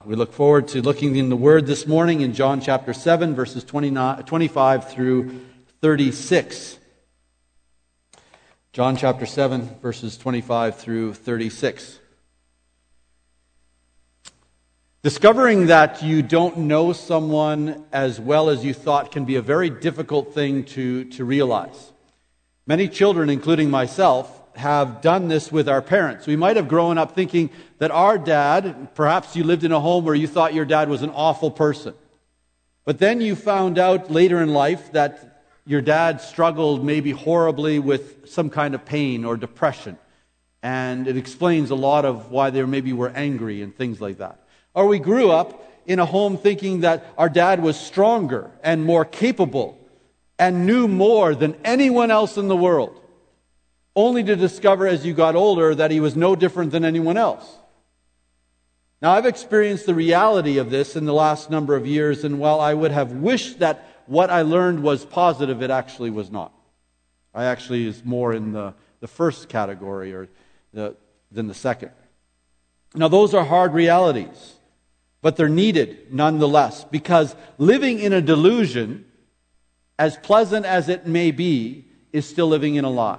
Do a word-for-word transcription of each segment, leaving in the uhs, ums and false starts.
We look forward to looking in the Word this morning in John chapter seven, verses twenty-nine, twenty-five through thirty-six. John chapter seven, verses twenty-five through thirty-six. Discovering that you don't know someone as well as you thought can be a very difficult thing to, to realize. Many children, including myself, have done this with our parents. We might have grown up thinking that our dad, perhaps you lived in a home where you thought your dad was an awful person. But then you found out later in life that your dad struggled maybe horribly with some kind of pain or depression. And it explains a lot of why they maybe were angry and things like that. Or we grew up in a home thinking that our dad was stronger and more capable and knew more than anyone else in the world, only to discover as you got older that he was no different than anyone else. Now, I've experienced the reality of this in the last number of years, and while I would have wished that what I learned was positive, it actually was not. I actually is more in the, the first category or the, than the second. Now, those are hard realities, but they're needed nonetheless, because living in a delusion, as pleasant as it may be, is still living in a lie.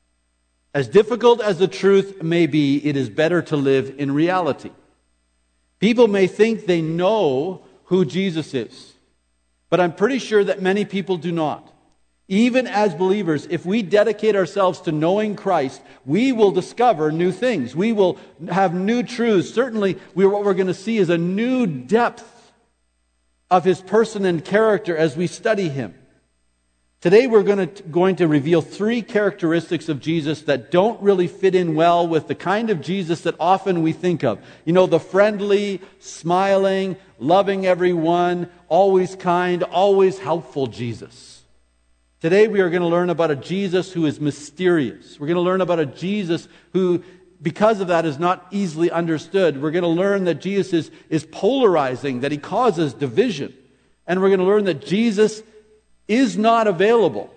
As difficult as the truth may be, it is better to live in reality. People may think they know who Jesus is, but I'm pretty sure that many people do not. Even as believers, if we dedicate ourselves to knowing Christ, we will discover new things. We will have new truths. Certainly, we, what we're going to see is a new depth of His person and character as we study Him. Today we're going to, going to reveal three characteristics of Jesus that don't really fit in well with the kind of Jesus that often we think of. You know, the friendly, smiling, loving everyone, always kind, always helpful Jesus. Today we are going to learn about a Jesus who is mysterious. We're going to learn about a Jesus who, because of that, is not easily understood. We're going to learn that Jesus is, is polarizing, that He causes division. And we're going to learn that Jesus is not available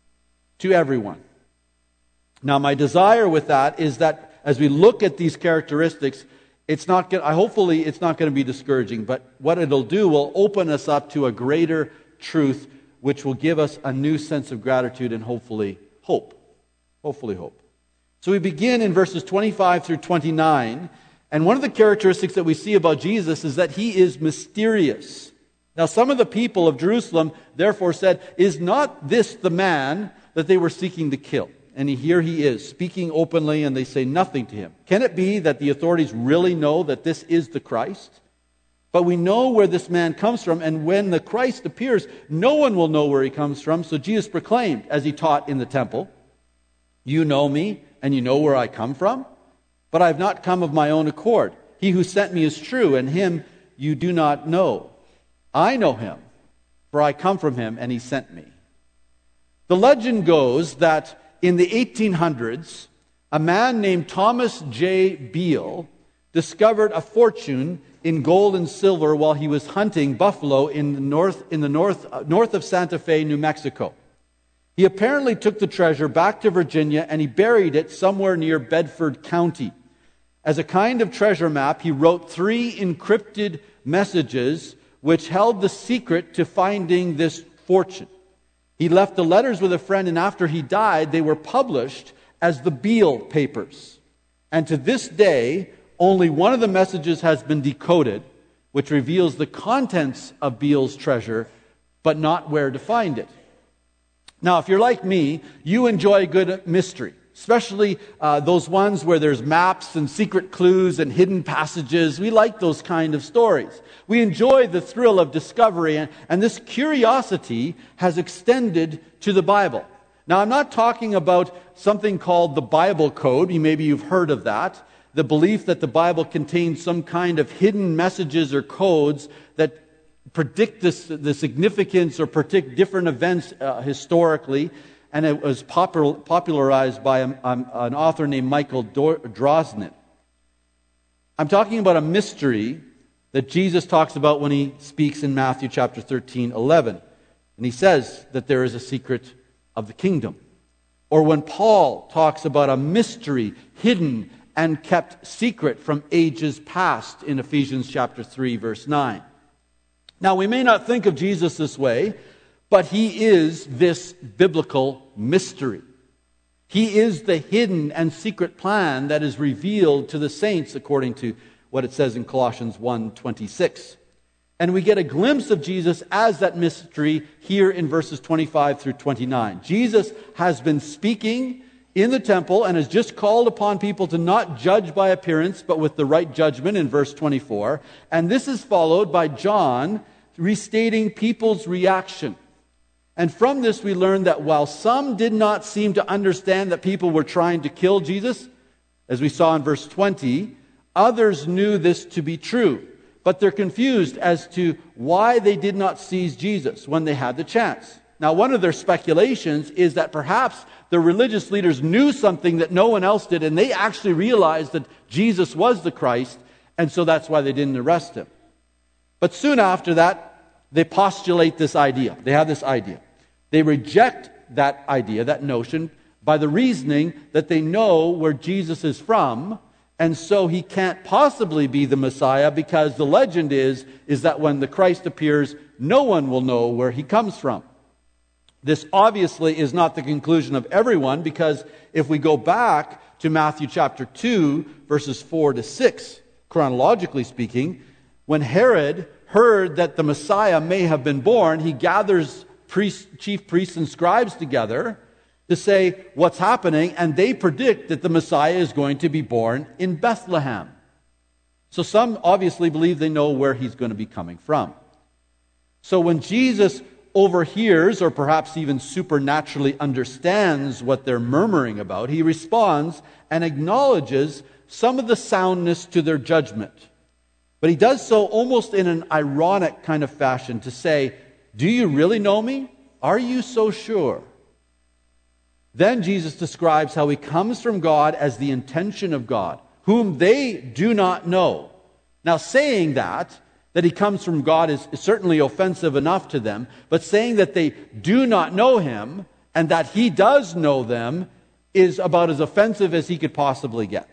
to everyone. Now, my desire with that is that as we look at these characteristics, it's not going, hopefully it's not going to be discouraging, but what it'll do will open us up to a greater truth, which will give us a new sense of gratitude and hopefully hope. Hopefully hope. So we begin in verses twenty-five through twenty-nine, and one of the characteristics that we see about Jesus is that He is mysterious. Now, some of the people of Jerusalem therefore said, "Is not this the man that they were seeking to kill?" And here he is, speaking openly, and they say nothing to him. Can it be that the authorities really know that this is the Christ? But we know where this man comes from, and when the Christ appears, no one will know where He comes from. So Jesus proclaimed, as He taught in the temple, "You know me, and you know where I come from? But I have not come of my own accord. He who sent me is true, and Him you do not know. I know Him, for I come from Him, and He sent me." The legend goes that in the eighteen hundreds, a man named Thomas J. Beale discovered a fortune in gold and silver while he was hunting buffalo in the north, in the north, uh, north of Santa Fe, New Mexico. He apparently took the treasure back to Virginia, and he buried it somewhere near Bedford County. As a kind of treasure map, he wrote three encrypted messages which held the secret to finding this fortune. He left the letters with a friend, and after he died, they were published as the Beale Papers. And to this day, only one of the messages has been decoded, which reveals the contents of Beale's treasure, but not where to find it. Now, if you're like me, you enjoy good mystery. Especially uh, those ones where there's maps and secret clues and hidden passages. We like those kind of stories. We enjoy the thrill of discovery, and, and this curiosity has extended to the Bible. Now, I'm not talking about something called the Bible Code. Maybe you've heard of that. The belief that the Bible contains some kind of hidden messages or codes that predict this, the significance or predict different events uh, historically. And it was popular, popularized by a, um, an author named Michael Drosnin. I'm talking about a mystery that Jesus talks about when He speaks in Matthew chapter thirteen, eleven. And He says that there is a secret of the kingdom. Or when Paul talks about a mystery hidden and kept secret from ages past in Ephesians chapter three, verse nine. Now, we may not think of Jesus this way, but he is this biblical mystery. He is the hidden and secret plan that is revealed to the saints according to what it says in Colossians one twenty-six. And we get a glimpse of Jesus as that mystery here in verses twenty-five through twenty-nine. Jesus has been speaking in the temple and has just called upon people to not judge by appearance, but with the right judgment in verse twenty-four. And this is followed by John restating people's reaction. And from this we learn that while some did not seem to understand that people were trying to kill Jesus, as we saw in verse twenty, others knew this to be true. But they're confused as to why they did not seize Jesus when they had the chance. Now, one of their speculations is that perhaps the religious leaders knew something that no one else did, and they actually realized that Jesus was the Christ, and so that's why they didn't arrest him. But soon after that, they postulate this idea. They have this idea. They reject that idea, that notion, by the reasoning that they know where Jesus is from, and so he can't possibly be the Messiah, because the legend is, is that when the Christ appears, no one will know where he comes from. This obviously is not the conclusion of everyone, because if we go back to Matthew chapter two, verses four to six, chronologically speaking, when Herod heard that the Messiah may have been born, he gathers priests, chief priests and scribes together to say what's happening, and they predict that the Messiah is going to be born in Bethlehem. So some obviously believe they know where he's going to be coming from. So when Jesus overhears, or perhaps even supernaturally understands what they're murmuring about, he responds and acknowledges some of the soundness to their judgment. But he does so almost in an ironic kind of fashion to say, "Do you really know me? Are you so sure?" Then Jesus describes how he comes from God as the intention of God, whom they do not know. Now, saying that, that he comes from God is, is certainly offensive enough to them, but saying that they do not know him and that he does know them is about as offensive as he could possibly get.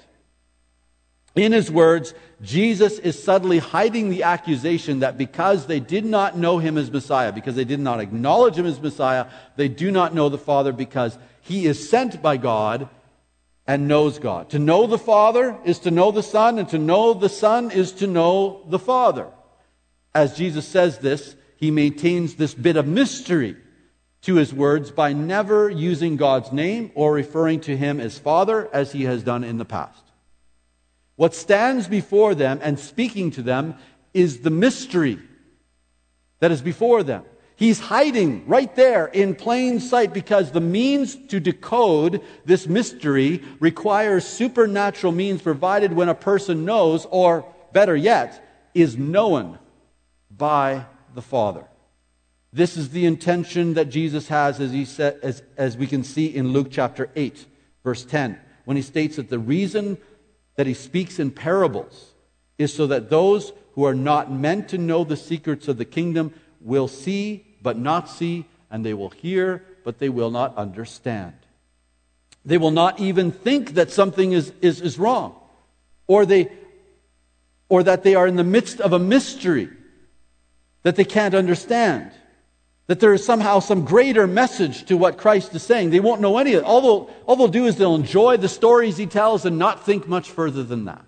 In his words, Jesus is subtly hiding the accusation that because they did not know him as Messiah, because they did not acknowledge him as Messiah, they do not know the Father, because he is sent by God and knows God. To know the Father is to know the Son, and to know the Son is to know the Father. As Jesus says this, he maintains this bit of mystery to his words by never using God's name or referring to him as Father, as he has done in the past. What stands before them and speaking to them is the mystery that is before them. He's hiding right there in plain sight, because the means to decode this mystery requires supernatural means provided when a person knows, or better yet, is known by the Father. This is the intention that Jesus has, as he said, as, as we can see in Luke chapter eight, verse ten, when he states that the reason that he speaks in parables is so that those who are not meant to know the secrets of the kingdom will see but not see, and they will hear but they will not understand. They will not even think that something is, is, is wrong, or they or that they are in the midst of a mystery that they can't understand, that there is somehow some greater message to what Christ is saying. They won't know any of it. All they'll, all they'll do is they'll enjoy the stories he tells and not think much further than that.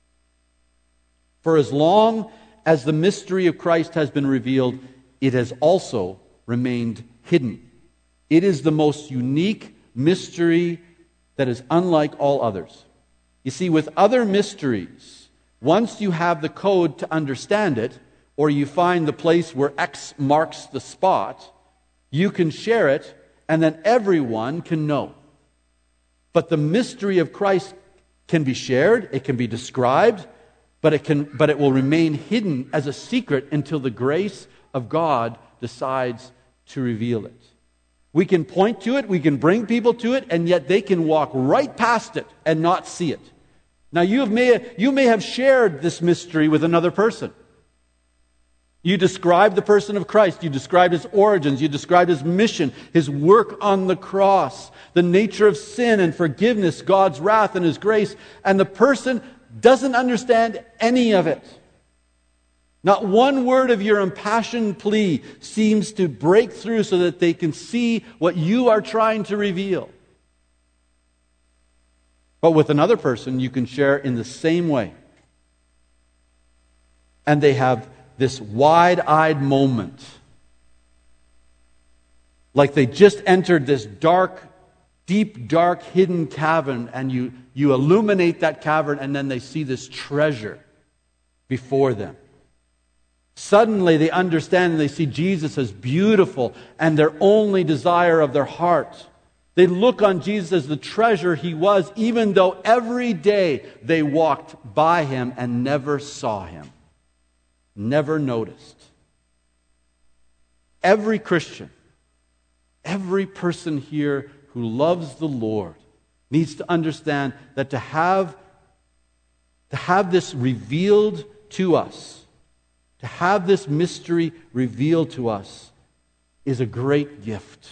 For as long as the mystery of Christ has been revealed, it has also remained hidden. It is the most unique mystery that is unlike all others. You see, with other mysteries, once you have the code to understand it, or you find the place where X marks the spot, you can share it, and then everyone can know. But the mystery of Christ can be shared, it can be described, but it can, but it will remain hidden as a secret until the grace of God decides to reveal it. We can point to it, we can bring people to it, and yet they can walk right past it and not see it. Now, you may, you may have shared this mystery with another person. You described the person of Christ. You described his origins. You described his mission, his work on the cross, the nature of sin and forgiveness, God's wrath and his grace. And the person doesn't understand any of it. Not one word of your impassioned plea seems to break through so that they can see what you are trying to reveal. But with another person, you can share in the same way. And they have this wide-eyed moment. Like they just entered this dark, deep, dark, hidden cavern, and you, you illuminate that cavern, and then they see this treasure before them. Suddenly they understand and they see Jesus as beautiful and their only desire of their heart. They look on Jesus as the treasure he was, even though every day they walked by him and never saw him, never noticed. Every Christian, every person here who loves the Lord needs to understand that to have, to have this revealed to us, to have this mystery revealed to us is a great gift.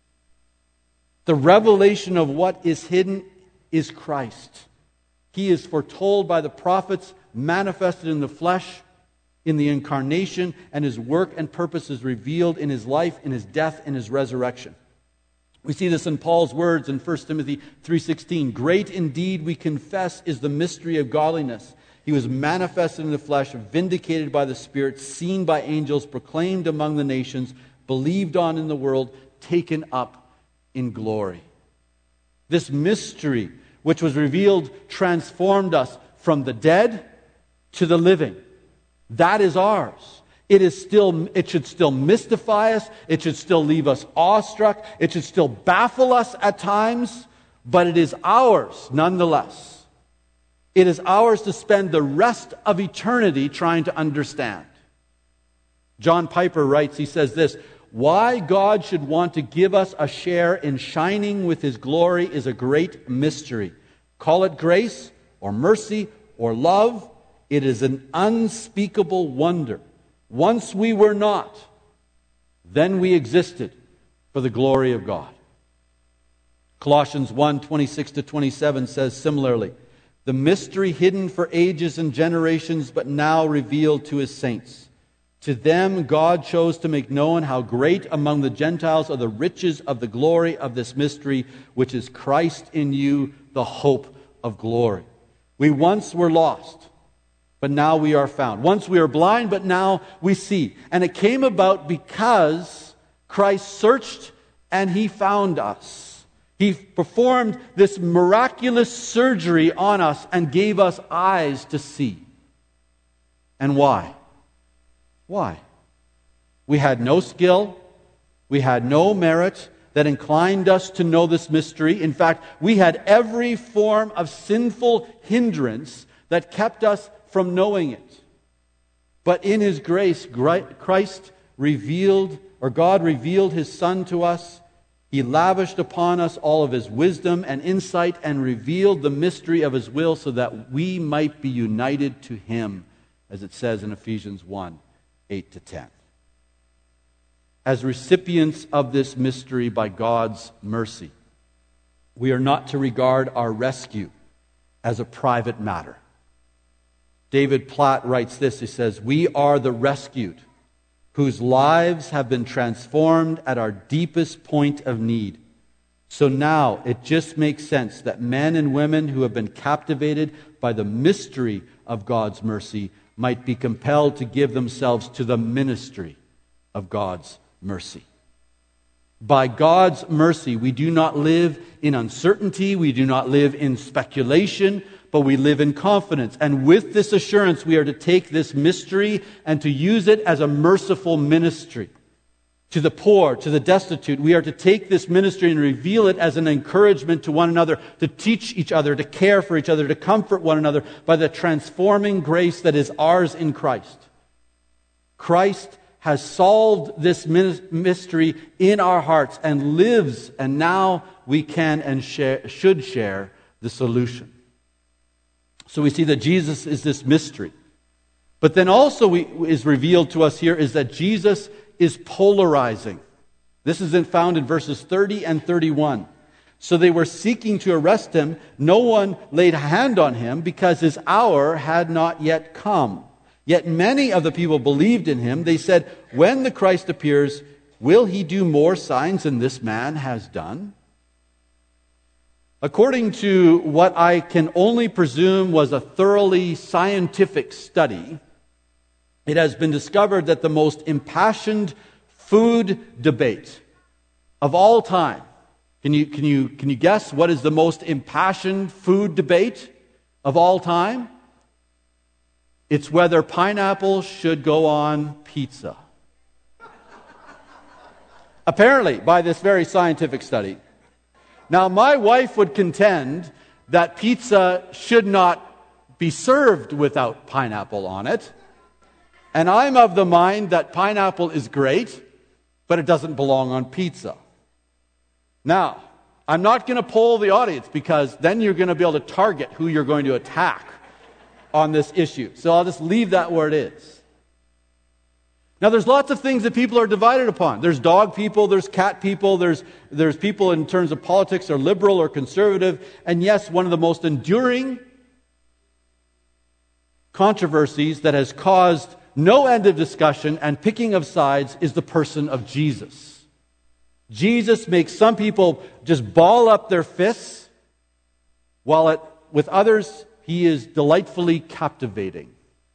The revelation of what is hidden is Christ. He is foretold by the prophets, manifested in the flesh, in the incarnation, and his work and purpose is revealed in his life, in his death, and his resurrection. We see this in Paul's words in First Timothy three sixteen. Great indeed, we confess, is the mystery of godliness. He was manifested in the flesh, vindicated by the Spirit, seen by angels, proclaimed among the nations, believed on in the world, taken up in glory. This mystery, which was revealed, transformed us from the dead to the living. That is ours. It is still, it should still mystify us. It should still leave us awestruck. It should still baffle us at times, but it is ours nonetheless. It is ours to spend the rest of eternity trying to understand. John Piper writes, he says this, why God should want to give us a share in shining with his glory is a great mystery. Call it grace or mercy or love. It is an unspeakable wonder. Once we were not, then we existed for the glory of God. Colossians one, twenty-six to twenty-seven says similarly, the mystery hidden for ages and generations, but now revealed to his saints. To them God chose to make known how great among the Gentiles are the riches of the glory of this mystery, which is Christ in you, the hope of glory. We once were lost, but now we are found. Once we were blind, but now we see. And it came about because Christ searched and he found us. He performed this miraculous surgery on us and gave us eyes to see. And why? Why? We had no skill. We had no merit that inclined us to know this mystery. In fact, we had every form of sinful hindrance that kept us from knowing it. But in his grace, Christ revealed, or God revealed his Son to us. He lavished upon us all of his wisdom and insight and revealed the mystery of his will so that we might be united to him, as it says in Ephesians one, eight to ten. As recipients of this mystery by God's mercy, we are not to regard our rescue as a private matter. David Platt writes this, he says, we are the rescued, whose lives have been transformed at our deepest point of need. So now it just makes sense that men and women who have been captivated by the mystery of God's mercy might be compelled to give themselves to the ministry of God's mercy. By God's mercy, we do not live in uncertainty, we do not live in speculation, but we live in confidence. And with this assurance, we are to take this mystery and to use it as a merciful ministry. To the poor, to the destitute, we are to take this ministry and reveal it as an encouragement to one another, to teach each other, to care for each other, to comfort one another by the transforming grace that is ours in Christ. Christ has solved this mystery in our hearts and lives, and now we can and share, should share the solution. So we see that Jesus is this mystery. But then also we, is revealed to us here is that Jesus is polarizing. This is in, found in verses thirty and thirty-one. So they were seeking to arrest him. No one laid a hand on him because his hour had not yet come. Yet many of the people believed in him. They said, when the Christ appears, will he do more signs than this man has done? According to what I can only presume was a thoroughly scientific study, it has been discovered that the most impassioned food debate of all time, can you, can you, can you guess what is the most impassioned food debate of all time? It's whether pineapple should go on pizza. Apparently, by this very scientific study. Now, my wife would contend that pizza should not be served without pineapple on it. And I'm of the mind that pineapple is great, but it doesn't belong on pizza. Now, I'm not going to poll the audience because then you're going to be able to target who you're going to attack on this issue. So I'll just leave that where it is. Now, there's lots of things that people are divided upon. There's dog people, there's cat people, there's, there's people in terms of politics are liberal or conservative. And yes, one of the most enduring controversies that has caused no end of discussion and picking of sides is the person of Jesus. Jesus makes some people just ball up their fists, while it, with others, he is delightfully captivating.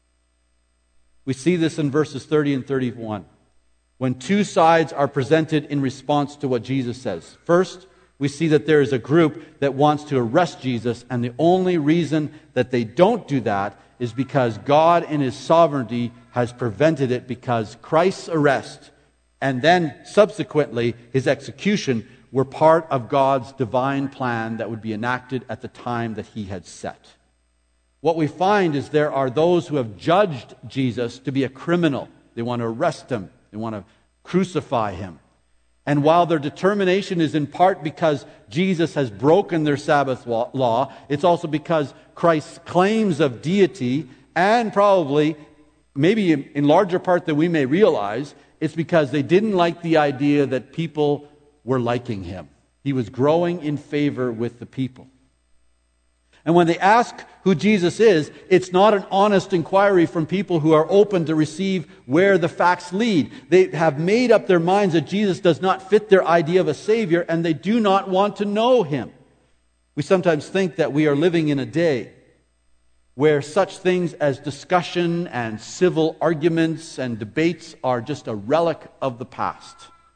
We see this in verses thirty and thirty-one, when two sides are presented in response to what Jesus says. First, we see that there is a group that wants to arrest Jesus, and the only reason that they don't do that is because God in his sovereignty has prevented it, because Christ's arrest and then subsequently his execution were part of God's divine plan that would be enacted at the time that he had set. What we find is there are those who have judged Jesus to be a criminal. They want to arrest him. They want to crucify him. And while their determination is in part because Jesus has broken their Sabbath law, it's also because Christ's claims of deity, and probably, maybe in larger part than we may realize, it's because they didn't like the idea that people were liking him. He was growing in favor with the people. And when they ask who Jesus is, it's not an honest inquiry from people who are open to receive where the facts lead. They have made up their minds that Jesus does not fit their idea of a Savior, and they do not want to know him. We sometimes think that we are living in a day where such things as discussion and civil arguments and debates are just a relic of the past.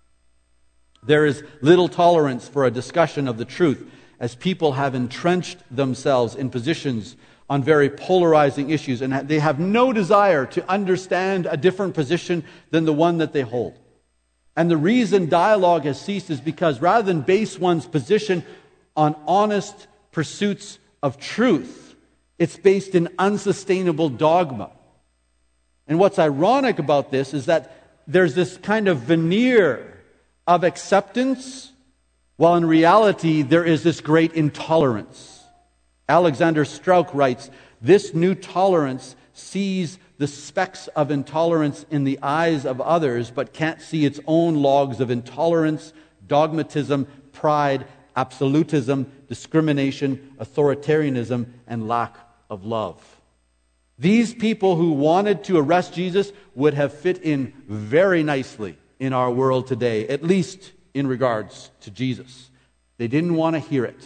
There is little tolerance for a discussion of the truth, as people have entrenched themselves in positions on very polarizing issues, and they have no desire to understand a different position than the one that they hold. And the reason dialogue has ceased is because rather than base one's position on honest pursuits of truth, it's based in unsustainable dogma. And what's ironic about this is that there's this kind of veneer of acceptance, while in reality there is this great intolerance. Alexander Strauch writes, "This new tolerance sees the specks of intolerance in the eyes of others, but can't see its own logs of intolerance, dogmatism, pride, absolutism, discrimination, authoritarianism, and lack of love." These people who wanted to arrest Jesus would have fit in very nicely in our world today, at least in regards to Jesus. They didn't want to hear it.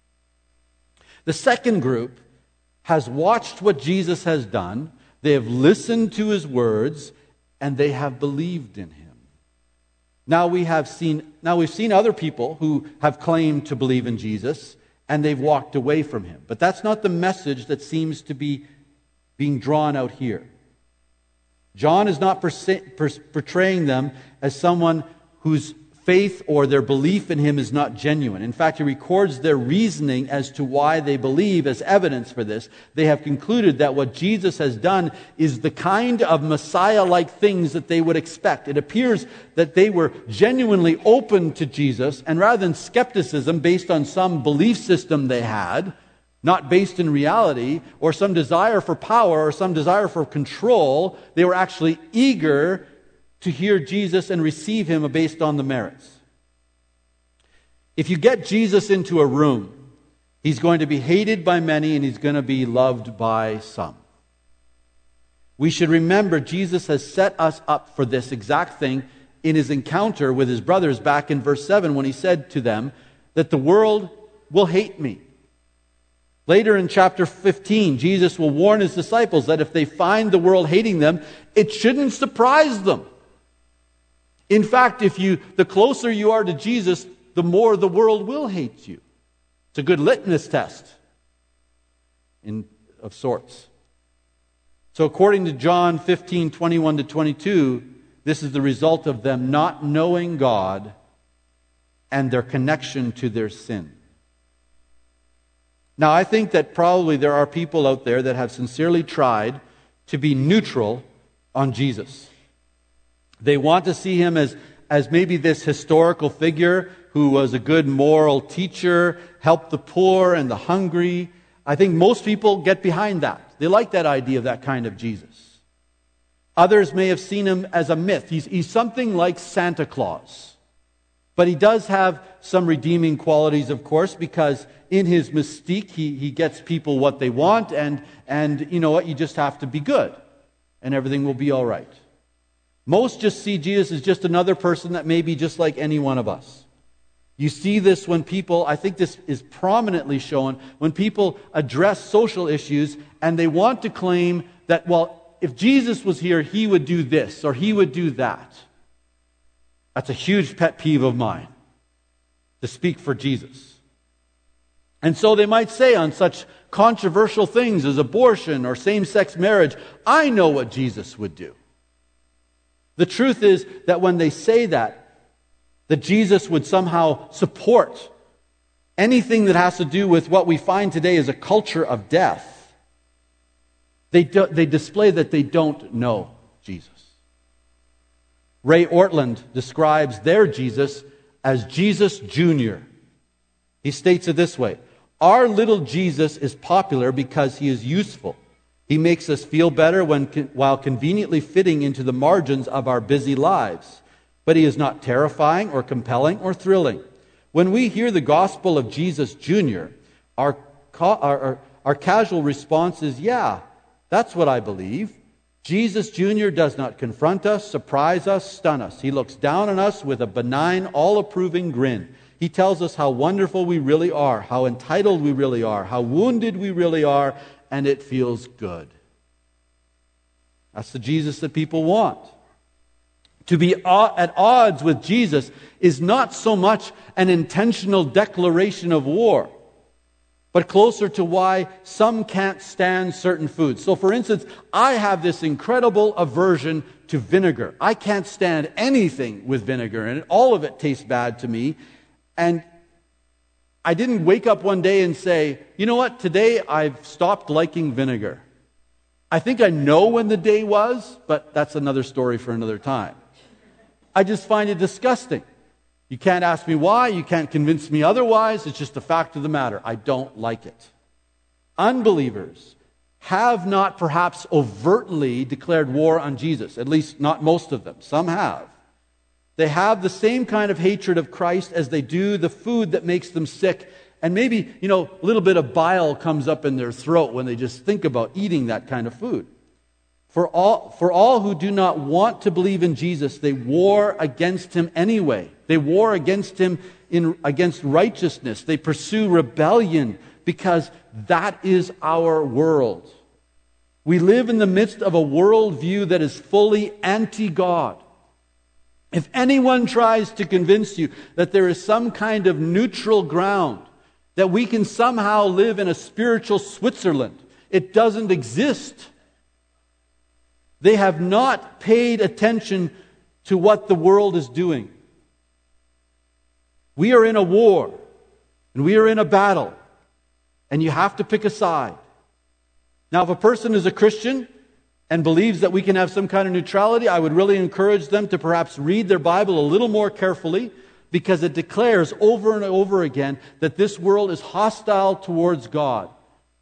The second group has watched what Jesus has done, they have listened to his words, and they have believed in him. Now we have seen now we've seen other people who have claimed to believe in Jesus, and they've walked away from him. But that's not the message that seems to be being drawn out here. John is not portraying them as someone whose faith or their belief in him is not genuine. In fact, he records their reasoning as to why they believe as evidence for this. They have concluded that what Jesus has done is the kind of Messiah-like things that they would expect. It appears that they were genuinely open to Jesus, and rather than skepticism based on some belief system they had, not based in reality or some desire for power or some desire for control. They were actually eager to hear Jesus and receive him based on the merits. If you get Jesus into a room, he's going to be hated by many and he's going to be loved by some. We should remember Jesus has set us up for this exact thing in his encounter with his brothers back in verse seven when he said to them that the world will hate me. Later in chapter fifteen, Jesus will warn his disciples that if they find the world hating them, it shouldn't surprise them. In fact, if you the closer you are to Jesus, the more the world will hate you. It's a good litmus test in of sorts. So according to John fifteen, twenty-one to twenty-two, this is the result of them not knowing God and their connection to their sin. Now, I think that probably there are people out there that have sincerely tried to be neutral on Jesus. They want to see him as, as maybe this historical figure who was a good moral teacher, helped the poor and the hungry. I think most people get behind that. They like that idea of that kind of Jesus. Others may have seen him as a myth. He's, he's something like Santa Claus. But he does have some redeeming qualities, of course, because in his mystique, he, he gets people what they want, and, and you know what, you just have to be good, and everything will be all right. Most just see Jesus as just another person that may be just like any one of us. You see this when people, I think this is prominently shown, when people address social issues and they want to claim that, well, if Jesus was here, he would do this or he would do that. That's a huge pet peeve of mine, to speak for Jesus. And so they might say on such controversial things as abortion or same-sex marriage, I know what Jesus would do. The truth is that when they say that, that Jesus would somehow support anything that has to do with what we find today as a culture of death, they, do, they display that they don't know Jesus. Ray Ortland describes their Jesus as Jesus Junior He states it this way: our little Jesus is popular because he is useful. He makes us feel better when, while conveniently fitting into the margins of our busy lives. But he is not terrifying or compelling or thrilling. When we hear the gospel of Jesus Junior, our, our, our, our casual response is, yeah, that's what I believe. Jesus Junior does not confront us, surprise us, stun us. He looks down on us with a benign, all-approving grin. He tells us how wonderful we really are, how entitled we really are, how wounded we really are, and it feels good. That's the Jesus that people want. To be at odds with Jesus is not so much an intentional declaration of war, but closer to why some can't stand certain foods. So for instance, I have this incredible aversion to vinegar. I can't stand anything with vinegar, and all of it tastes bad to me. And I didn't wake up one day and say, you know what, today I've stopped liking vinegar. I think I know when the day was, but that's another story for another time. I just find it disgusting. You can't ask me why. You can't convince me otherwise. It's just a fact of the matter. I don't like it. Unbelievers have not perhaps overtly declared war on Jesus. At least not most of them. Some have. They have the same kind of hatred of Christ as they do the food that makes them sick. And maybe, you know, a little bit of bile comes up in their throat when they just think about eating that kind of food. For all, for all who do not want to believe in Jesus, they war against him anyway. They war against him in, against righteousness. They pursue rebellion because that is our world. We live in the midst of a worldview that is fully anti-God. If anyone tries to convince you that there is some kind of neutral ground, that we can somehow live in a spiritual Switzerland, it doesn't exist. They have not paid attention to what the world is doing. We are in a war, and we are in a battle, and you have to pick a side. Now, if a person is a Christian and believes that we can have some kind of neutrality, I would really encourage them to perhaps read their Bible a little more carefully, because it declares over and over again that this world is hostile towards God.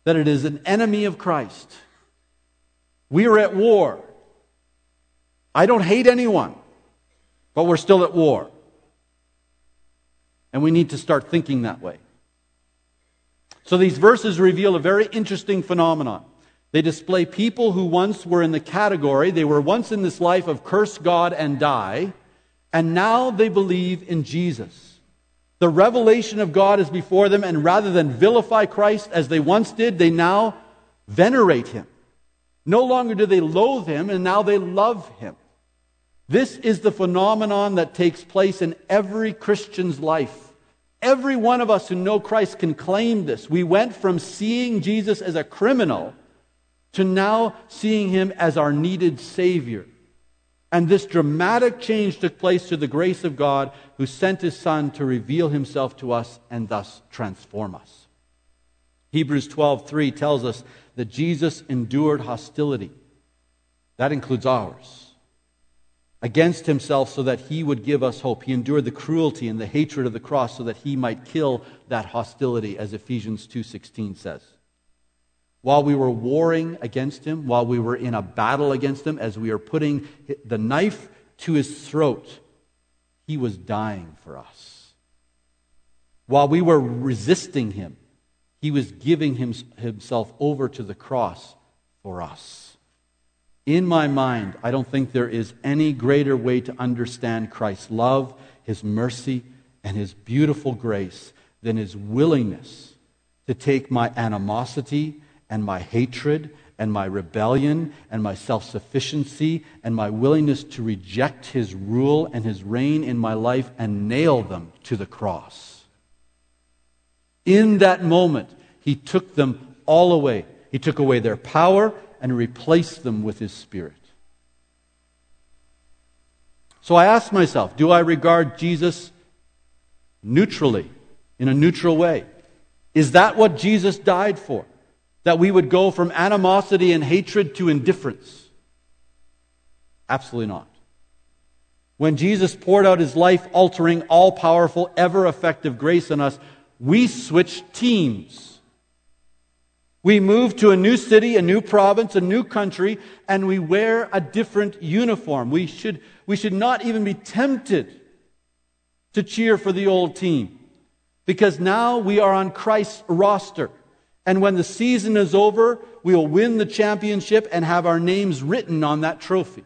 that it is an enemy of Christ. We are at war. I don't hate anyone, but we're still at war. And we need to start thinking that way. So these verses reveal a very interesting phenomenon. They display people who once were in the category, they were once in this life of curse God and die, and now they believe in Jesus. The revelation of God is before them, and rather than vilify Christ as they once did, they now venerate Him. No longer do they loathe Him, and now they love Him. This is the phenomenon that takes place in every Christian's life. Every one of us who know Christ can claim this. We went from seeing Jesus as a criminal to now seeing Him as our needed Savior. And this dramatic change took place through the grace of God, who sent His Son to reveal Himself to us and thus transform us. Hebrews twelve three tells us that Jesus endured hostility. That includes ours. Against Himself so that He would give us hope. He endured the cruelty and the hatred of the cross so that He might kill that hostility, as Ephesians two sixteen says. While we were warring against Him, while we were in a battle against Him, as we are putting the knife to His throat, He was dying for us. While we were resisting Him, He was giving Himself over to the cross for us. In my mind, I don't think there is any greater way to understand Christ's love, His mercy, and His beautiful grace than His willingness to take my animosity and my hatred and my rebellion and my self-sufficiency and my willingness to reject His rule and His reign in my life and nail them to the cross. In that moment, He took them all away. He took away their power and replace them with His Spirit. So I ask myself, do I regard Jesus neutrally, in a neutral way? Is that what Jesus died for? That we would go from animosity and hatred to indifference? Absolutely not. When Jesus poured out His life-altering, all-powerful, ever-effective grace on us, we switched teams. We move to a new city, a new province, a new country, and we wear a different uniform. We should, we should not even be tempted to cheer for the old team, because now we are on Christ's roster. And when the season is over, we will win the championship and have our names written on that trophy.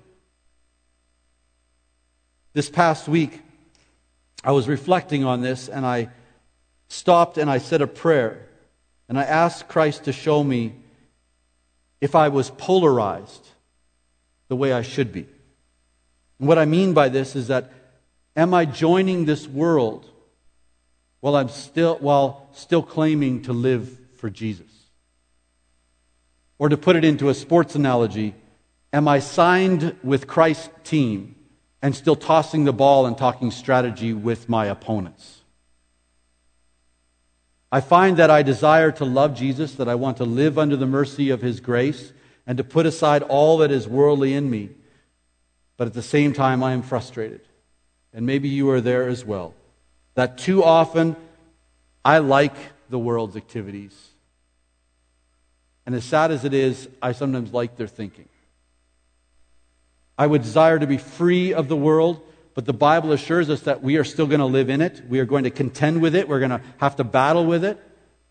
This past week, I was reflecting on this, and I stopped and I said a prayer. And I asked Christ to show me if I was polarized the way I should be. And what I mean by this is that, am I joining this world while I'm still while still claiming to live for Jesus? Or to put it into a sports analogy, am I signed with Christ's team and still tossing the ball and talking strategy with my opponents? I find that I desire to love Jesus, that I want to live under the mercy of His grace, and to put aside all that is worldly in me. But at the same time, I am frustrated. And maybe you are there as well. That too often, I like the world's activities. And as sad as it is, I sometimes like their thinking. I would desire to be free of the world, but the Bible assures us that we are still going to live in it. We are going to contend with it. We're going to have to battle with it.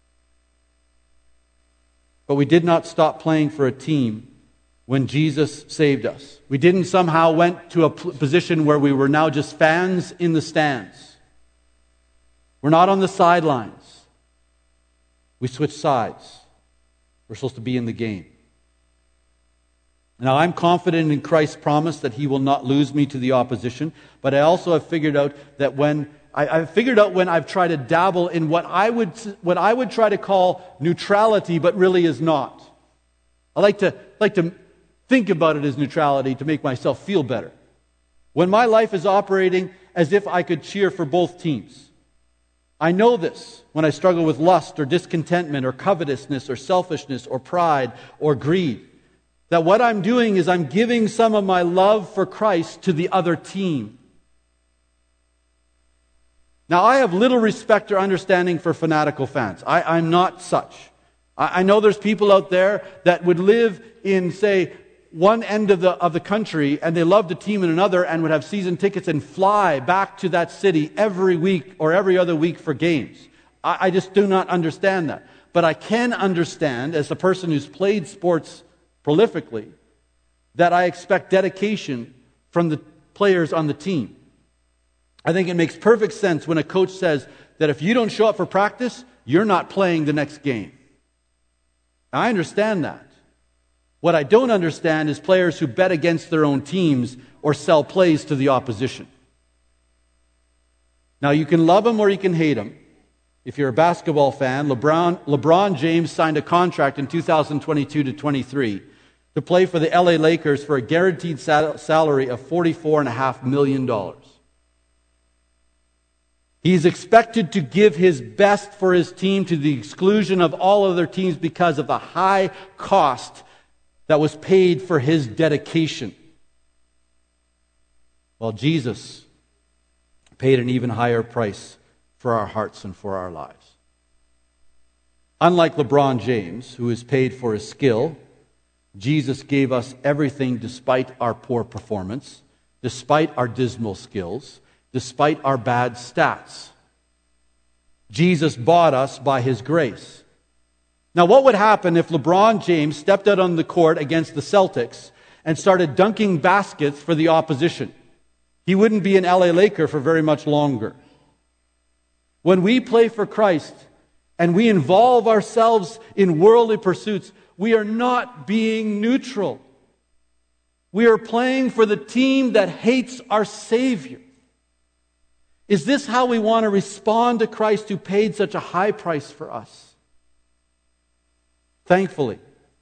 But we did not stop playing for a team when Jesus saved us. We didn't somehow went to a position where we were now just fans in the stands. We're not on the sidelines. We switched sides. We're supposed to be in the game. Now, I'm confident in Christ's promise that He will not lose me to the opposition, but I also have figured out that when I, I've figured out when I've tried to dabble in what I would what I would try to call neutrality, but really is not. I like to like to think about it as neutrality to make myself feel better. When my life is operating as if I could cheer for both teams. I know this when I struggle with lust or discontentment or covetousness or selfishness or pride or greed. That what I'm doing is I'm giving some of my love for Christ to the other team. Now, I have little respect or understanding for fanatical fans. I, I'm not such. I, I know there's people out there that would live in, say, one end of the of the country, and they loved a team in another and would have season tickets and fly back to that city every week or every other week for games. I, I just do not understand that. But I can understand, as a person who's played sports prolifically, that I expect dedication from the players on the team. I think it makes perfect sense when a coach says that if you don't show up for practice, you're not playing the next game. I understand that. What I don't understand is players who bet against their own teams or sell plays to the opposition. Now, you can love them or you can hate them. If you're a basketball fan, LeBron, LeBron James signed a contract in two thousand twenty-two to twenty-three to play for the L A Lakers for a guaranteed sal- salary of forty-four point five million dollars. He's expected to give his best for his team to the exclusion of all other teams because of the high cost that was paid for his dedication. Well, Jesus paid an even higher price for our hearts and for our lives. Unlike LeBron James, who is paid for his skill, Jesus gave us everything despite our poor performance, despite our dismal skills, despite our bad stats. Jesus bought us by His grace. Now, what would happen if LeBron James stepped out on the court against the Celtics and started dunking baskets for the opposition? He wouldn't be an L A Laker for very much longer. When we play for Christ and we involve ourselves in worldly pursuits, we are not being neutral. We are playing for the team that hates our Savior. Is this how we want to respond to Christ who paid such a high price for us? Thankfully,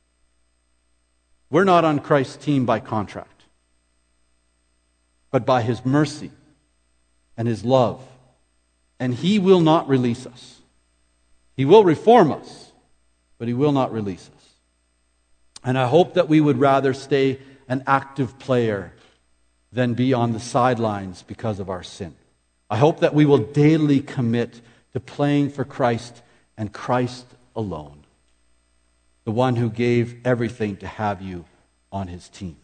we're not on Christ's team by contract, but by His mercy and His love. And He will not release us. He will reform us, but He will not release us. And I hope that we would rather stay an active player than be on the sidelines because of our sin. I hope that we will daily commit to playing for Christ and Christ alone, the one who gave everything to have you on His team.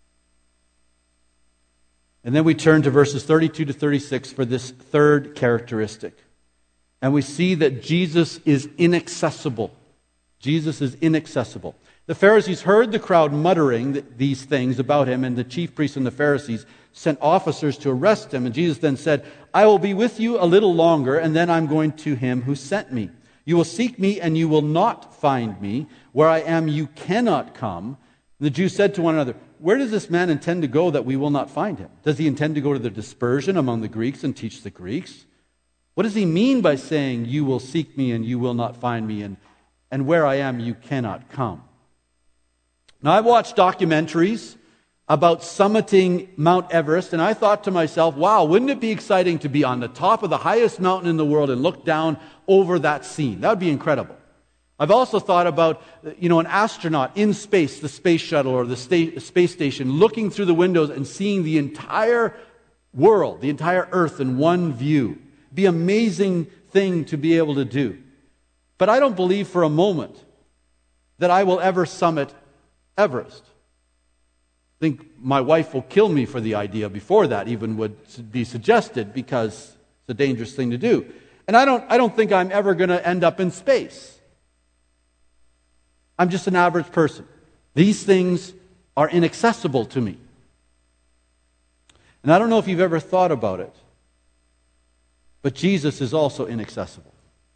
And then we turn to verses thirty-two to thirty-six for this third characteristic. And we see that Jesus is inaccessible. Jesus is inaccessible. The Pharisees heard the crowd muttering these things about Him, and the chief priests and the Pharisees sent officers to arrest Him. And Jesus then said, I will be with you a little longer, and then I'm going to Him who sent me. You will seek me, and you will not find me. Where I am, you cannot come. And the Jews said to one another, where does this man intend to go that we will not find him? Does he intend to go to the dispersion among the Greeks and teach the Greeks? What does he mean by saying, you will seek me and you will not find me, and, and where I am, you cannot come? Now, I've watched documentaries about summiting Mount Everest, and I thought to myself, wow, wouldn't it be exciting to be on the top of the highest mountain in the world and look down over that scene? That would be incredible. I've also thought about, you know, an astronaut in space, the space shuttle or the sta- space station, looking through the windows and seeing the entire world, the entire earth in one view. It'd be an amazing thing to be able to do. But I don't believe for a moment that I will ever summit Everest. I think my wife will kill me for the idea before that even would be suggested, because it's a dangerous thing to do. And I don't, I don't think I'm ever going to end up in space. I'm just an average person. These things are inaccessible to me. And I don't know if you've ever thought about it, but Jesus is also inaccessible.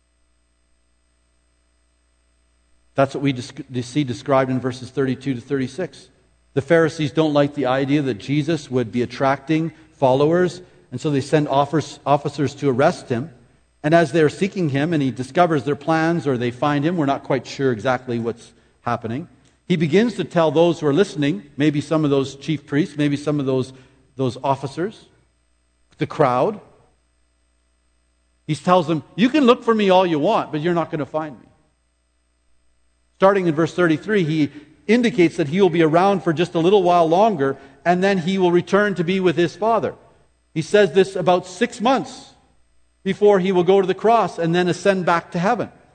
That's what we see described in verses thirty-two to thirty-six. The Pharisees don't like the idea that Jesus would be attracting followers, and so they send officers to arrest Him. And as they're seeking Him and He discovers their plans, or they find Him, we're not quite sure exactly what's happening, He begins to tell those who are listening, maybe some of those chief priests, maybe some of those, those officers, the crowd, He tells them, you can look for me all you want, but you're not going to find me. Starting in verse thirty-three, He indicates that He will be around for just a little while longer, and then He will return to be with His Father. He says this about six months before He will go to the cross and then ascend back to heaven.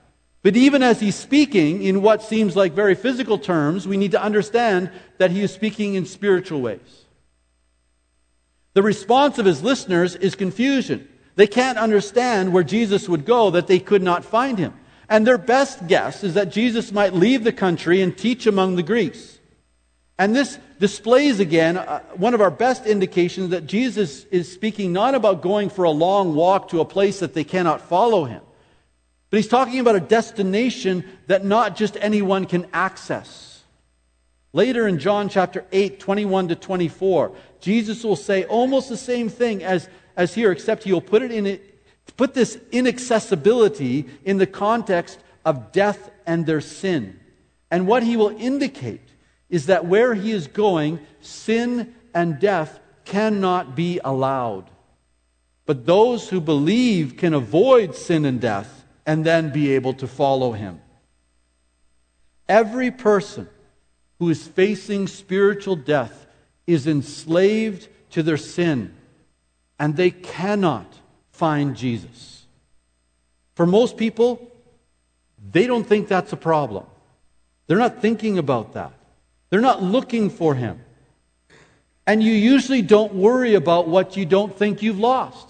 But even as he's speaking in what seems like very physical terms, we need to understand that he is speaking in spiritual ways. The response of his listeners is confusion. They can't understand where Jesus would go, that they could not find him. And their best guess is that Jesus might leave the country and teach among the Greeks. And this displays again uh, one of our best indications that Jesus is speaking not about going for a long walk to a place that they cannot follow him, but he's talking about a destination that not just anyone can access. Later in John chapter eight, twenty-one to twenty-four, Jesus will say almost the same thing as, as here, except he'll put it in it, put this inaccessibility in the context of death and their sin. And what he will indicate is that where he is going, sin and death cannot be allowed. But those who believe can avoid sin and death and then be able to follow him. Every person who is facing spiritual death is enslaved to their sin, and they cannot find Jesus. For most people, they don't think that's a problem. They're not thinking about that. They're not looking for him. And you usually don't worry about what you don't think you've lost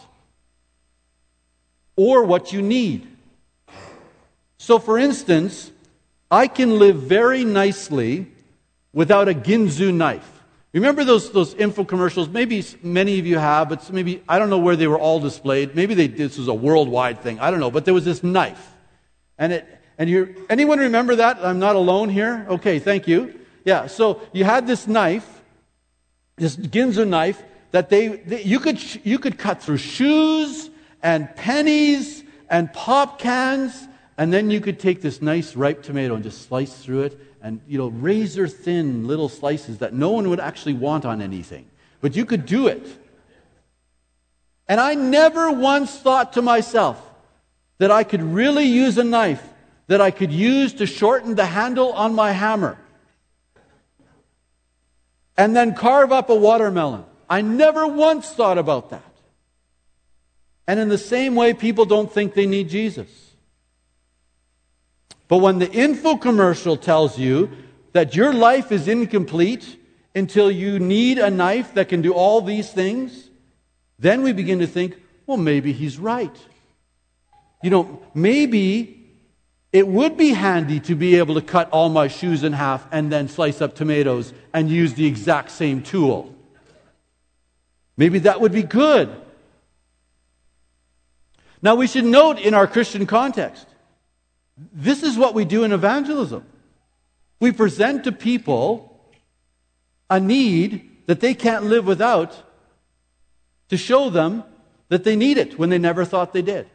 or what you need. So, for instance, I can live very nicely without a Ginsu knife. Remember those, those info commercials? Maybe many of you have, but maybe, I don't know where they were all displayed. Maybe they, this was a worldwide thing. I don't know. But there was this knife. And it, and you anyone remember that? I'm not alone here? Okay, thank you. Yeah, so you had this knife, this Ginsu knife, that they, they you could you could cut through shoes and pennies and pop cans, and then you could take this nice ripe tomato and just slice through it, and you know, razor thin little slices that no one would actually want on anything. But you could do it. And I never once thought to myself that I could really use a knife that I could use to shorten the handle on my hammer and then carve up a watermelon. I never once thought about that. And in the same way, people don't think they need Jesus. But when the info commercial tells you that your life is incomplete until you need a knife that can do all these things, then we begin to think, well, maybe he's right. You know, maybe it would be handy to be able to cut all my shoes in half and then slice up tomatoes and use the exact same tool. Maybe that would be good. Now, we should note in our Christian context, this is what we do in evangelism. We present to people a need that they can't live without to show them that they need it when they never thought they did.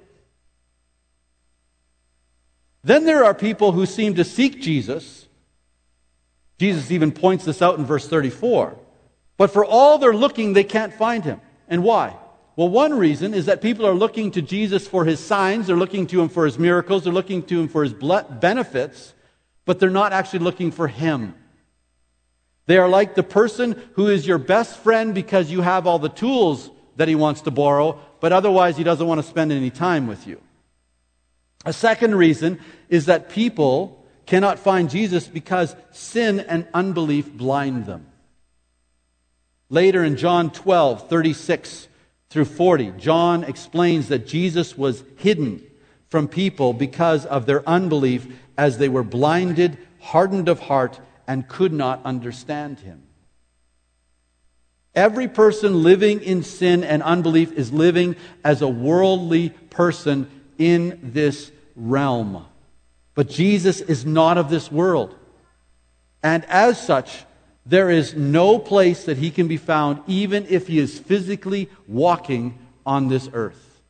Then there are people who seem to seek Jesus. Jesus even points this out in verse thirty-four. But for all they're looking, they can't find him. And why? Well, one reason is that people are looking to Jesus for his signs. They're looking to him for his miracles. They're looking to him for his benefits. But they're not actually looking for him. They are like the person who is your best friend because you have all the tools that he wants to borrow, but otherwise he doesn't want to spend any time with you. A second reason is that people cannot find Jesus because sin and unbelief blind them. Later in John twelve, thirty-six through forty, John explains that Jesus was hidden from people because of their unbelief as they were blinded, hardened of heart, and could not understand him. Every person living in sin and unbelief is living as a worldly person in this realm. But Jesus is not of this world. And as such, there is no place that he can be found, even if he is physically walking on this earth.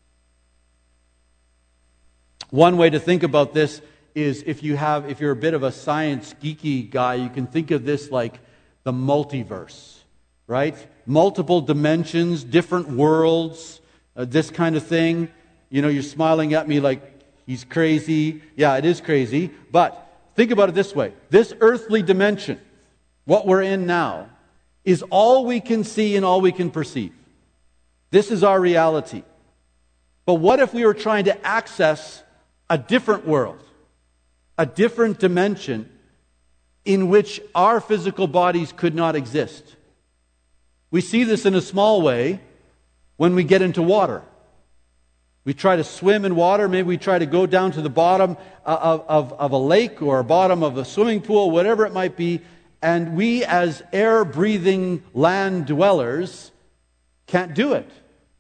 One way to think about this is if you have, if you're a bit of a science geeky guy, you can think of this like the multiverse, right? Multiple dimensions, different worlds, uh, this kind of thing. You know, you're smiling at me like he's crazy. Yeah, it is crazy. But think about it this way. This earthly dimension, what we're in now, is all we can see and all we can perceive. This is our reality. But what if we were trying to access a different world? a different dimension in which our physical bodies could not exist. We see this in a small way when we get into water. We try to swim in water. Maybe we try to go down to the bottom of, of, of a lake or bottom of a swimming pool, whatever it might be. And we, as air-breathing land dwellers, can't do it.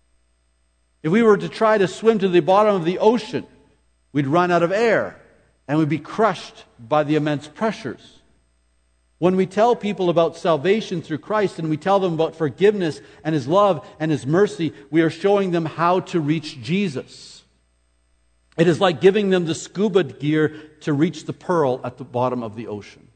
If we were to try to swim to the bottom of the ocean, we'd run out of air and we'd be crushed by the immense pressures. When we tell people about salvation through Christ and we tell them about forgiveness and His love and His mercy, we are showing them how to reach Jesus. It is like giving them the scuba gear to reach the pearl at the bottom of the ocean.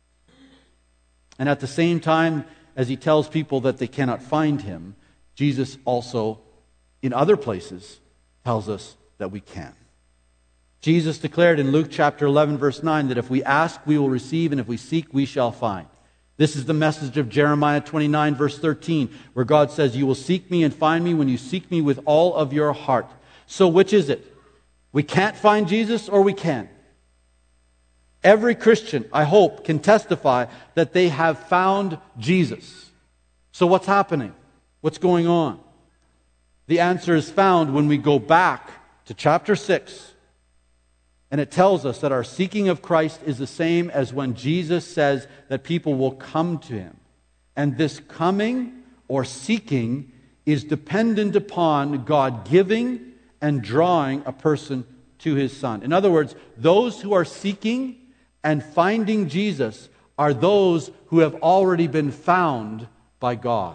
And at the same time, as He tells people that they cannot find Him, Jesus also, in other places, tells us that we can. Jesus declared in Luke chapter eleven, verse nine, that if we ask, we will receive, and if we seek, we shall find. This is the message of Jeremiah twenty-nine, verse thirteen, where God says, you will seek me and find me when you seek me with all of your heart. So which is it? We can't find Jesus, or we can? Every Christian, I hope, can testify that they have found Jesus. So what's happening? What's going on? The answer is found when we go back to chapter six. And it tells us that our seeking of Christ is the same as when Jesus says that people will come to Him. And this coming or seeking is dependent upon God giving and drawing a person to His Son. In other words, those who are seeking and finding Jesus are those who have already been found by God.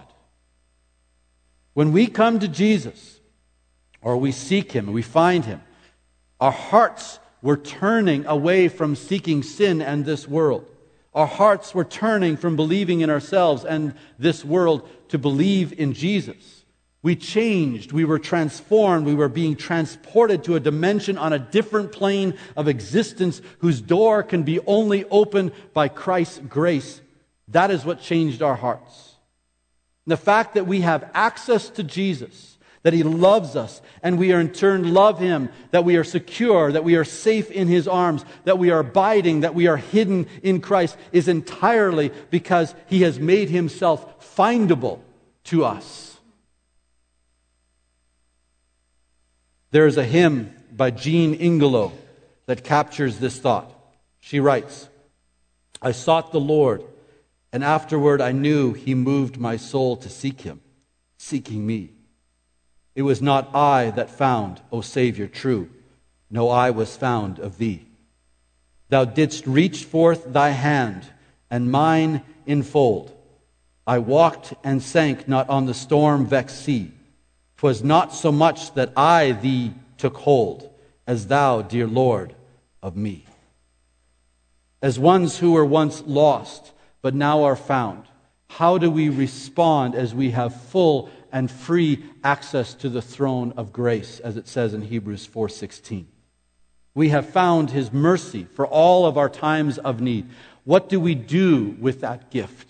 When we come to Jesus, or we seek Him, and we find Him, our hearts were turning away from seeking sin and this world. Our hearts were turning from believing in ourselves and this world to believe in Jesus. We changed. We were transformed. We were being transported to a dimension on a different plane of existence whose door can be only opened by Christ's grace. That is what changed our hearts. And the fact that we have access to Jesus, that He loves us, and we are in turn love Him, that we are secure, that we are safe in His arms, that we are abiding, that we are hidden in Christ, is entirely because He has made Himself findable to us. There is a hymn by Jean Ingelow that captures this thought. She writes, I sought the Lord, and afterward I knew He moved my soul to seek Him, seeking me. It was not I that found, O Savior, true. No, I was found of Thee. Thou didst reach forth Thy hand, and mine enfold. I walked and sank not on the storm-vexed sea. 'Twas not so much that I Thee took hold, as Thou, dear Lord, of me. As ones who were once lost, but now are found, how do we respond as we have full and free access to the throne of grace, as it says in Hebrews four sixteen. We have found His mercy for all of our times of need. What do we do with that gift?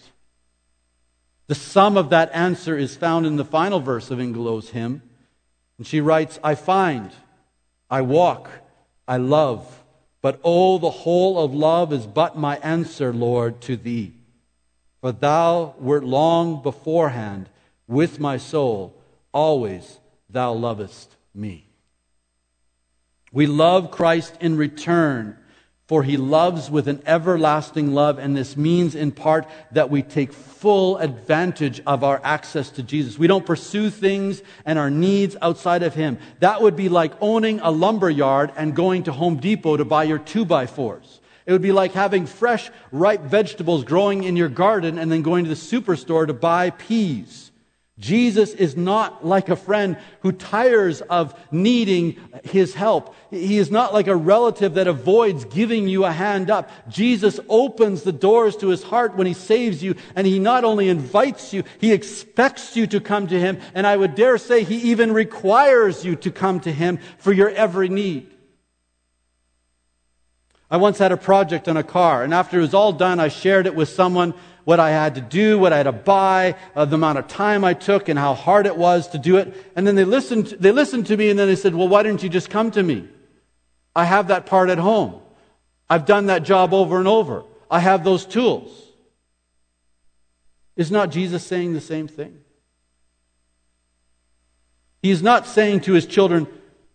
The sum of that answer is found in the final verse of Ingelow's hymn. And she writes, I find, I walk, I love, but oh, the whole of love is but my answer, Lord, to Thee. For Thou wert long beforehand with my soul, always Thou lovest me. We love Christ in return, for He loves with an everlasting love, and this means in part that we take full advantage of our access to Jesus. We don't pursue things and our needs outside of Him. That would be like owning a lumber yard and going to Home Depot to buy your two by fours. It would be like having fresh, ripe vegetables growing in your garden and then going to the superstore to buy peas. Jesus is not like a friend who tires of needing His help. He is not like a relative that avoids giving you a hand up. Jesus opens the doors to His heart when He saves you, and He not only invites you, He expects you to come to Him, and I would dare say He even requires you to come to Him for your every need. I once had a project on a car, and after it was all done, I shared it with someone, what I had to do, what I had to buy, uh, the amount of time I took, and how hard it was to do it. And then they listened, they listened to me, and then they said, well, why didn't you just come to me? I have that part at home. I've done that job over and over. I have those tools. Is not Jesus saying the same thing? He is not saying to his children,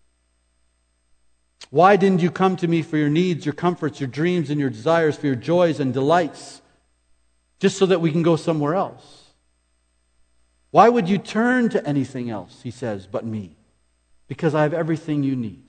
why didn't you come to me for your needs, your comforts, your dreams, and your desires, for your joys and delights, just so that we can go somewhere else? Why would you turn to anything else, he says, but me? Because I have everything you need.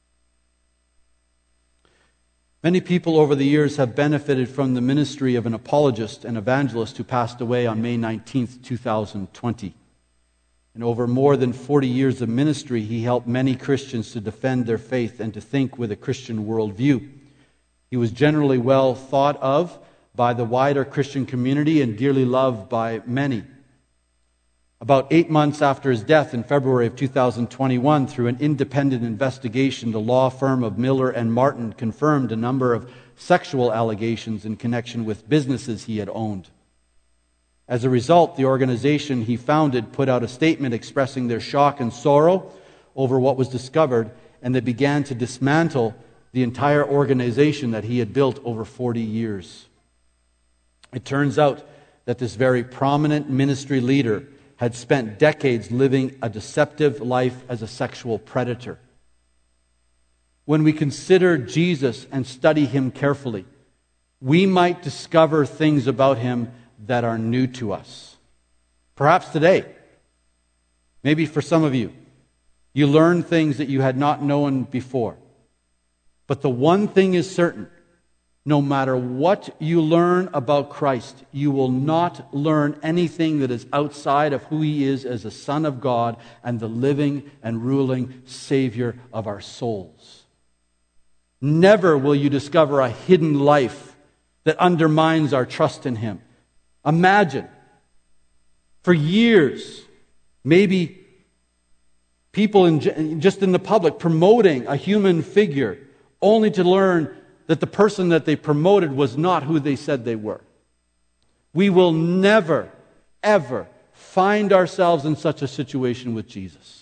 Many people over the years have benefited from the ministry of an apologist and evangelist who passed away on May nineteenth, two thousand twenty. And over more than forty years of ministry, he helped many Christians to defend their faith and to think with a Christian worldview. He was generally well thought of by the wider Christian community and dearly loved by many. About eight months after his death in February of two thousand twenty-one, through an independent investigation, the law firm of Miller and Martin confirmed a number of sexual allegations in connection with businesses he had owned. As a result, the organization he founded put out a statement expressing their shock and sorrow over what was discovered, and they began to dismantle the entire organization that he had built over forty years. It turns out that this very prominent ministry leader had spent decades living a deceptive life as a sexual predator. When we consider Jesus and study him carefully, we might discover things about him that are new to us. Perhaps today, maybe for some of you, you learn things that you had not known before. But the one thing is certain: no matter what you learn about Christ, you will not learn anything that is outside of who he is as a Son of God and the living and ruling Savior of our souls. Never will you discover a hidden life that undermines our trust in him. Imagine, for years, maybe people in, just in the public promoting a human figure, only to learn that the person that they promoted was not who they said they were. We will never, ever find ourselves in such a situation with Jesus.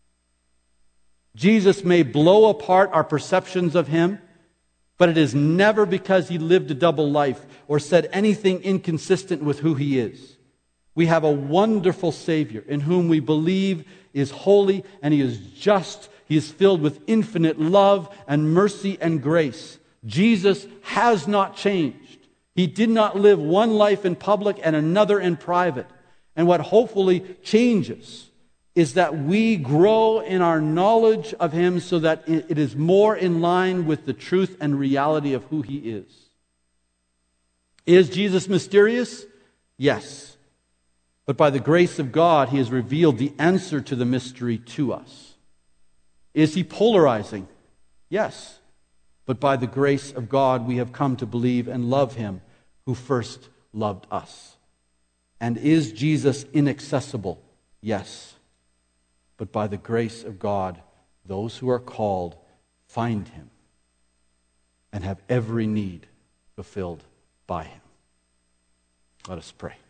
Jesus may blow apart our perceptions of him, but it is never because he lived a double life or said anything inconsistent with who he is. We have a wonderful Savior in whom we believe is holy and he is just. He is filled with infinite love and mercy and grace. Jesus has not changed. He did not live one life in public and another in private. And what hopefully changes is that we grow in our knowledge of him so that it is more in line with the truth and reality of who he is. Is Jesus mysterious? Yes. But by the grace of God, he has revealed the answer to the mystery to us. Is he polarizing? Yes. But by the grace of God, we have come to believe and love him who first loved us. And is Jesus inaccessible? Yes. But by the grace of God, those who are called find him and have every need fulfilled by him. Let us pray.